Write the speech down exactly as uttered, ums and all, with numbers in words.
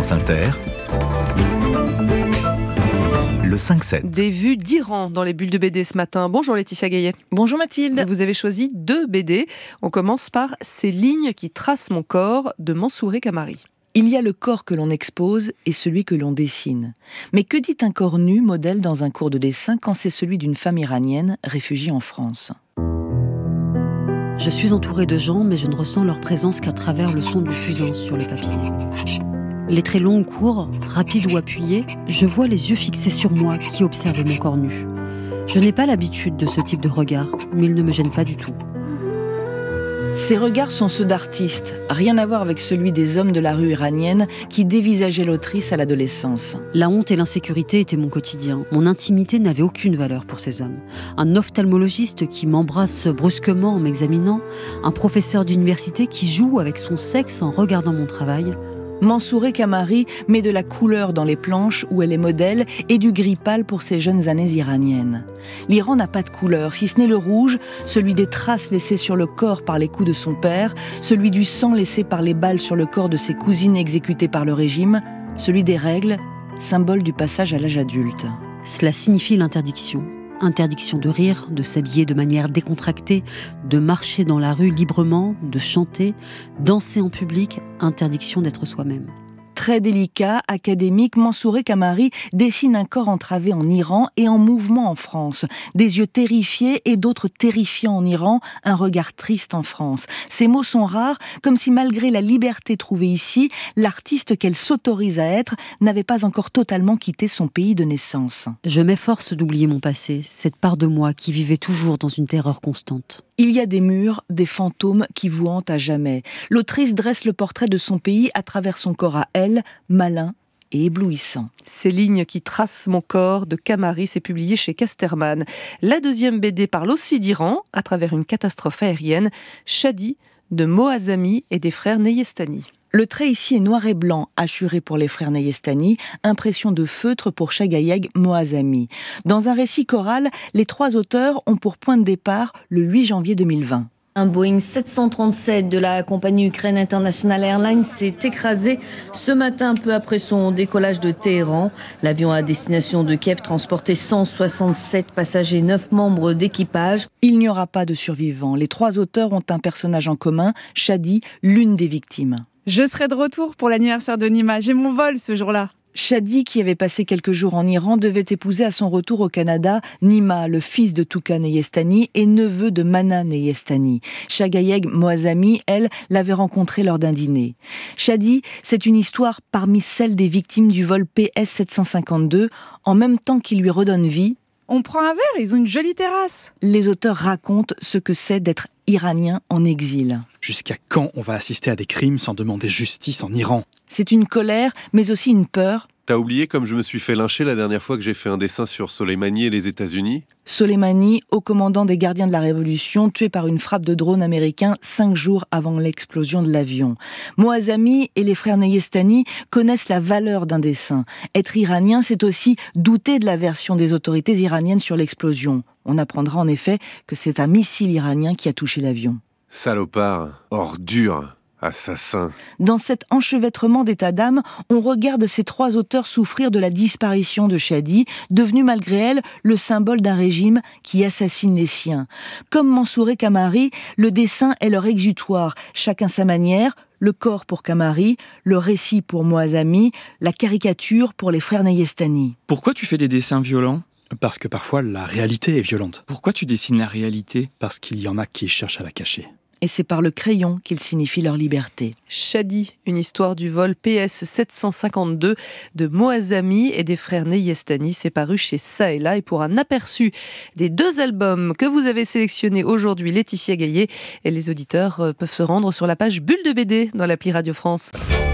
France Inter, le cinq sept. Des vues d'Iran dans les bulles de B D ce matin. Bonjour Laetitia Gaillet. Bonjour Mathilde. Vous avez choisi deux B D. On commence par Ces lignes qui tracent mon corps de Mansouré Kamari. Il y a le corps que l'on expose et celui que l'on dessine. Mais que dit un corps nu, modèle dans un cours de dessin, quand c'est celui d'une femme iranienne réfugiée en France ? Je suis entourée de gens, mais je ne ressens leur présence qu'à travers le son du fusain sur les papiers. Les traits longs ou courts, rapides ou appuyés, je vois les yeux fixés sur moi qui observent mon corps nu. Je n'ai pas l'habitude de ce type de regard, mais il ne me gêne pas du tout. Ces regards sont ceux d'artistes, rien à voir avec celui des hommes de la rue iranienne qui dévisageaient l'autrice à l'adolescence. La honte et l'insécurité étaient mon quotidien. Mon intimité n'avait aucune valeur pour ces hommes. Un ophtalmologiste qui m'embrasse brusquement en m'examinant, un professeur d'université qui joue avec son sexe en regardant mon travail. Mansouré Kamari met de la couleur dans les planches où elle est modèle et du gris pâle pour ses jeunes années iraniennes. L'Iran n'a pas de couleur, si ce n'est le rouge, celui des traces laissées sur le corps par les coups de son père, celui du sang laissé par les balles sur le corps de ses cousines exécutées par le régime, celui des règles, symbole du passage à l'âge adulte. Cela signifie l'interdiction. Interdiction de rire, de s'habiller de manière décontractée, de marcher dans la rue librement, de chanter, danser en public, interdiction d'être soi-même. Très délicat, académique, Mansouré Kamari dessine un corps entravé en Iran et en mouvement en France. Des yeux terrifiés et d'autres terrifiants en Iran, un regard triste en France. Ces mots sont rares, comme si malgré la liberté trouvée ici, l'artiste qu'elle s'autorise à être n'avait pas encore totalement quitté son pays de naissance. Je m'efforce d'oublier mon passé, cette part de moi qui vivait toujours dans une terreur constante. Il y a des murs, des fantômes qui vous hantent à jamais. L'autrice dresse le portrait de son pays à travers son corps à elle, malin et éblouissant. Ces lignes qui tracent mon corps de Kamari, c'est publié chez Casterman. La deuxième B D parle aussi d'Iran, à travers une catastrophe aérienne, Shadi, de Moazami et des frères Neyestani. Le trait ici est noir et blanc, assuré pour les frères Neyestani, impression de feutre pour Shagayeg Moazami. Dans un récit choral, les trois auteurs ont pour point de départ le huit janvier deux mille vingt. Un Boeing sept cent trente-sept de la compagnie Ukraine International Airlines s'est écrasé ce matin peu après son décollage de Téhéran. L'avion à destination de Kiev transportait cent soixante-sept passagers et neuf membres d'équipage. Il n'y aura pas de survivants. Les trois auteurs ont un personnage en commun, Shadi, l'une des victimes. Je serai de retour pour l'anniversaire de Nima. J'ai mon vol ce jour-là. Shadi, qui avait passé quelques jours en Iran, devait épouser à son retour au Canada Nima, le fils de Touka Neyestani et neveu de Mana Neyestani. Shagayeg Moazami, elle, l'avait rencontré lors d'un dîner. Shadi, c'est une histoire parmi celles des victimes du vol P S sept cent cinquante-deux, en même temps qu'il lui redonne vie. On prend un verre, ils ont une jolie terrasse. Les auteurs racontent ce que c'est d'être iranien en exil. Jusqu'à quand on va assister à des crimes sans demander justice en Iran ? C'est une colère, mais aussi une peur. T'as oublié comme je me suis fait lyncher la dernière fois que j'ai fait un dessin sur Soleimani et les États-Unis ? Soleimani, haut commandant des gardiens de la Révolution, tué par une frappe de drone américain cinq jours avant l'explosion de l'avion. Moazami et les frères Neyestani connaissent la valeur d'un dessin. Être iranien, c'est aussi douter de la version des autorités iraniennes sur l'explosion. On apprendra en effet que c'est un missile iranien qui a touché l'avion. Salopard, ordure, assassin. Dans cet enchevêtrement d'état d'âme, on regarde ces trois auteurs souffrir de la disparition de Shadi, devenue malgré elle le symbole d'un régime qui assassine les siens. Comme Mansouré Kamari, le dessin est leur exutoire, chacun sa manière, le corps pour Kamari, le récit pour Moazami, la caricature pour les frères Neyestani. Pourquoi tu fais des dessins violents ? Parce que parfois la réalité est violente. Pourquoi tu dessines la réalité ? Parce qu'il y en a qui cherchent à la cacher. Et c'est par le crayon qu'ils signifient leur liberté. Shadi, une histoire du vol P S sept cent cinquante-deux de Moazami et des frères Neyestani, c'est paru chez Ça et Là. Et pour un aperçu des deux albums que vous avez sélectionnés aujourd'hui, Laetitia Gaillet, et les auditeurs peuvent se rendre sur la page Bulle de B D dans l'appli Radio France.